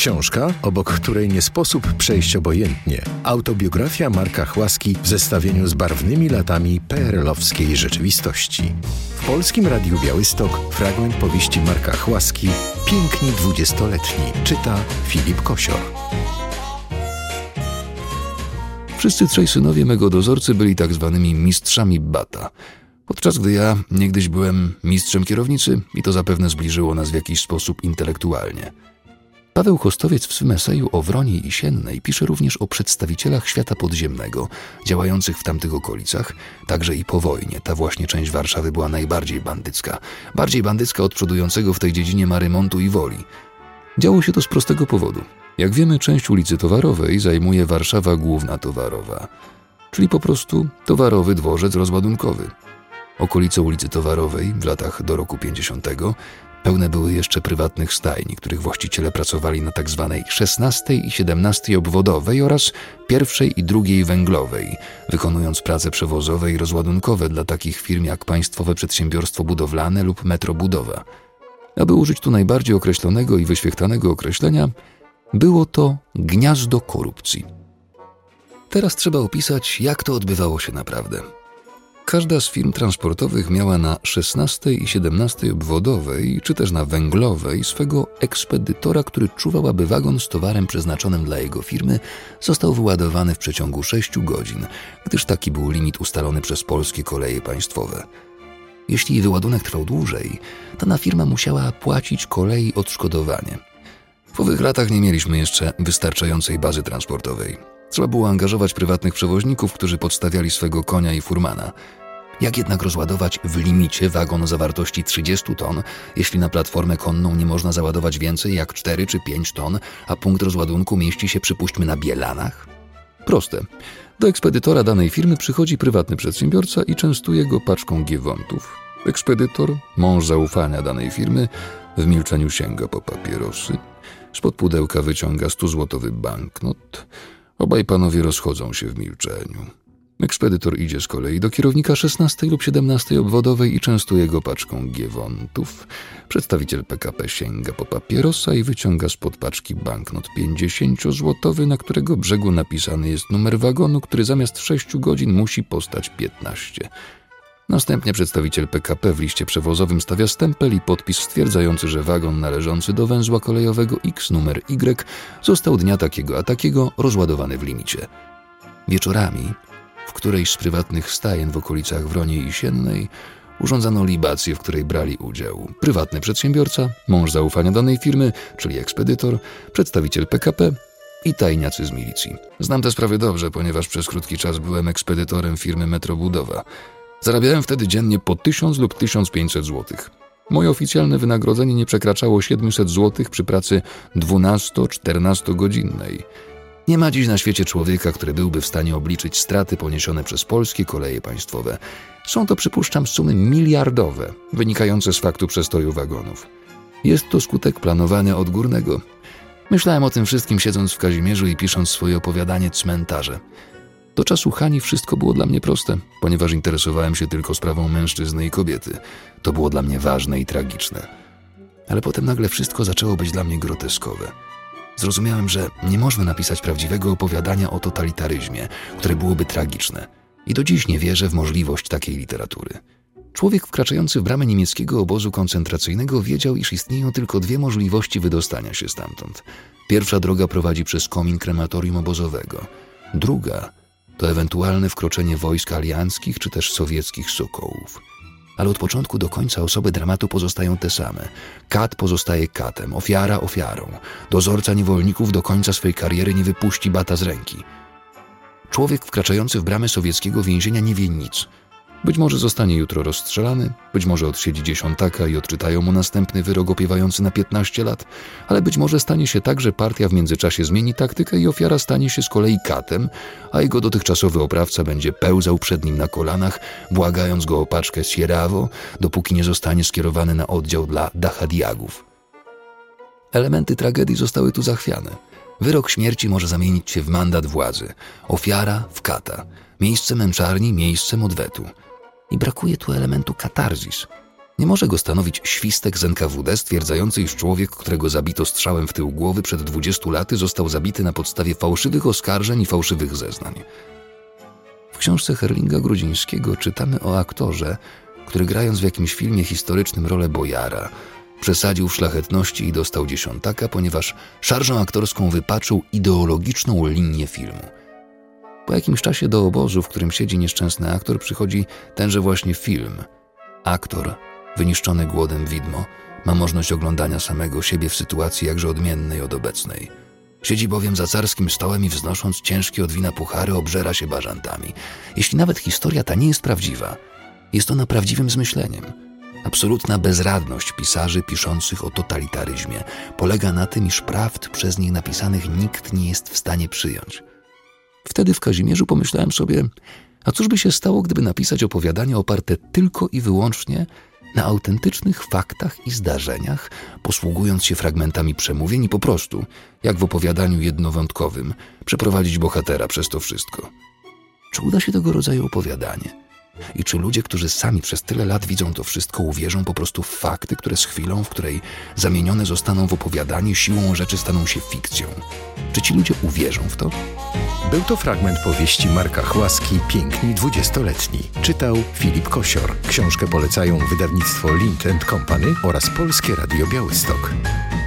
Książka, obok której nie sposób przejść obojętnie. Autobiografia Marka Chłaski w zestawieniu z barwnymi latami PRL-owskiej rzeczywistości. W Polskim Radiu Białystok fragment powieści Marka Chłaski Piękni dwudziestoletni. Czyta Filip Kosior. Wszyscy trzej synowie mego dozorcy byli tak zwanymi mistrzami bata. Podczas gdy ja niegdyś byłem mistrzem kierownicy i to zapewne zbliżyło nas w jakiś sposób intelektualnie. Paweł Chostowiec w swym eseju o Wroniej i Siennej pisze również o przedstawicielach świata podziemnego, działających w tamtych okolicach, także i po wojnie. Ta właśnie część Warszawy była najbardziej bandycka. Bardziej bandycka od przodującego w tej dziedzinie Marymontu i Woli. Działo się to z prostego powodu. Jak wiemy, część ulicy Towarowej zajmuje Warszawa Główna Towarowa, czyli po prostu towarowy dworzec rozładunkowy. Okolice ulicy Towarowej w latach do roku 50 pełne były jeszcze prywatnych stajni, których właściciele pracowali na tzw. 16 i 17 obwodowej oraz 1 i 2 węglowej, wykonując prace przewozowe i rozładunkowe dla takich firm jak Państwowe Przedsiębiorstwo Budowlane lub Metrobudowa. Aby użyć tu najbardziej określonego i wyświechtanego określenia, było to gniazdo korupcji. Teraz trzeba opisać, jak to odbywało się naprawdę. Każda z firm transportowych miała na 16 i 17 obwodowej, czy też na węglowej swego ekspedytora, który czuwał, aby wagon z towarem przeznaczonym dla jego firmy został wyładowany w przeciągu 6 godzin, gdyż taki był limit ustalony przez polskie koleje państwowe. Jeśli wyładunek trwał dłużej, dana firma musiała płacić kolei odszkodowanie. W owych latach nie mieliśmy jeszcze wystarczającej bazy transportowej. Trzeba było angażować prywatnych przewoźników, którzy podstawiali swego konia i furmana. Jak jednak rozładować w limicie wagon o zawartości 30 ton, jeśli na platformę konną nie można załadować więcej jak 4 czy 5 ton, a punkt rozładunku mieści się, przypuśćmy, na Bielanach? Proste. Do ekspedytora danej firmy przychodzi prywatny przedsiębiorca i częstuje go paczką Giewontów. Ekspedytor, mąż zaufania danej firmy, w milczeniu sięga po papierosy. Spod pudełka wyciąga 100-złotowy banknot. Obaj panowie rozchodzą się w milczeniu. Ekspedytor idzie z kolei do kierownika 16 lub 17 obwodowej i częstuje go paczką Giewontów. Przedstawiciel PKP sięga po papierosa i wyciąga spod paczki banknot 50-złotowy, na którego brzegu napisany jest numer wagonu, który zamiast 6 godzin musi postać 15. Następnie przedstawiciel PKP w liście przewozowym stawia stempel i podpis stwierdzający, że wagon należący do węzła kolejowego X numer Y został dnia takiego a takiego rozładowany w limicie. Wieczorami w którejś z prywatnych stajen w okolicach Wroniej i Siennej urządzano libację, w której brali udział prywatny przedsiębiorca, mąż zaufania danej firmy, czyli ekspedytor, przedstawiciel PKP i tajniacy z milicji. Znam te sprawy dobrze, ponieważ przez krótki czas byłem ekspedytorem firmy Metrobudowa. Zarabiałem wtedy dziennie po 1000 lub 1500 zł. Moje oficjalne wynagrodzenie nie przekraczało 700 zł przy pracy 12-14 godzinnej. Nie ma dziś na świecie człowieka, który byłby w stanie obliczyć straty poniesione przez polskie koleje państwowe. Są to, przypuszczam, sumy miliardowe, wynikające z faktu przestoju wagonów. Jest to skutek planowania odgórnego. Myślałem o tym wszystkim, siedząc w Kazimierzu i pisząc swoje opowiadanie Cmentarze. Do czasu Hani wszystko było dla mnie proste, ponieważ interesowałem się tylko sprawą mężczyzny i kobiety. To było dla mnie ważne i tragiczne. Ale potem nagle wszystko zaczęło być dla mnie groteskowe. Zrozumiałem, że nie można napisać prawdziwego opowiadania o totalitaryzmie, które byłoby tragiczne. I do dziś nie wierzę w możliwość takiej literatury. Człowiek wkraczający w bramę niemieckiego obozu koncentracyjnego wiedział, iż istnieją tylko 2 możliwości wydostania się stamtąd. Pierwsza droga prowadzi przez komin krematorium obozowego. Druga to ewentualne wkroczenie wojsk alianckich czy też sowieckich sokołów. Ale od początku do końca osoby dramatu pozostają te same. Kat pozostaje katem, ofiara ofiarą. Dozorca niewolników do końca swej kariery nie wypuści bata z ręki. Człowiek wkraczający w bramę sowieckiego więzienia nie wie nic. Być może zostanie jutro rozstrzelany, być może odsiedzi 10 i odczytają mu następny wyrok opiewający na 15 lat, ale być może stanie się tak, że partia w międzyczasie zmieni taktykę i ofiara stanie się z kolei katem, a jego dotychczasowy oprawca będzie pełzał przed nim na kolanach, błagając go o paczkę Sierrawo, dopóki nie zostanie skierowany na oddział dla Dachadiagów. Elementy tragedii zostały tu zachwiane. Wyrok śmierci może zamienić się w mandat władzy, ofiara w kata, miejsce męczarni miejscem odwetu. I brakuje tu elementu katarzis. Nie może go stanowić świstek z NKWD stwierdzający, iż człowiek, którego zabito strzałem w tył głowy przed 20 laty, został zabity na podstawie fałszywych oskarżeń i fałszywych zeznań. W książce Herlinga Grudzińskiego czytamy o aktorze, który grając w jakimś filmie historycznym rolę bojara, przesadził w szlachetności i dostał 10, ponieważ szarżą aktorską wypaczył ideologiczną linię filmu. Po jakimś czasie do obozu, w którym siedzi nieszczęsny aktor, przychodzi tenże właśnie film. Aktor, wyniszczony głodem widmo, ma możliwość oglądania samego siebie w sytuacji jakże odmiennej od obecnej. Siedzi bowiem za carskim stołem i wznosząc ciężkie od wina puchary obżera się bażantami. Jeśli nawet historia ta nie jest prawdziwa, jest ona prawdziwym zmyśleniem. Absolutna bezradność pisarzy piszących o totalitaryzmie polega na tym, iż prawd przez nich napisanych nikt nie jest w stanie przyjąć. Wtedy w Kazimierzu pomyślałem sobie, a cóż by się stało, gdyby napisać opowiadanie oparte tylko i wyłącznie na autentycznych faktach i zdarzeniach, posługując się fragmentami przemówień i po prostu, jak w opowiadaniu jednowątkowym, przeprowadzić bohatera przez to wszystko. Czy uda się tego rodzaju opowiadanie? I czy ludzie, którzy sami przez tyle lat widzą to wszystko, uwierzą po prostu w fakty, które z chwilą, w której zamienione zostaną w opowiadanie, siłą rzeczy staną się fikcją? Czy ci ludzie uwierzą w to? Był to fragment powieści Marka Chłaski „Piękni 20-letni”. Czytał Filip Kosior. Książkę polecają wydawnictwo Lind & Company oraz Polskie Radio Białystok.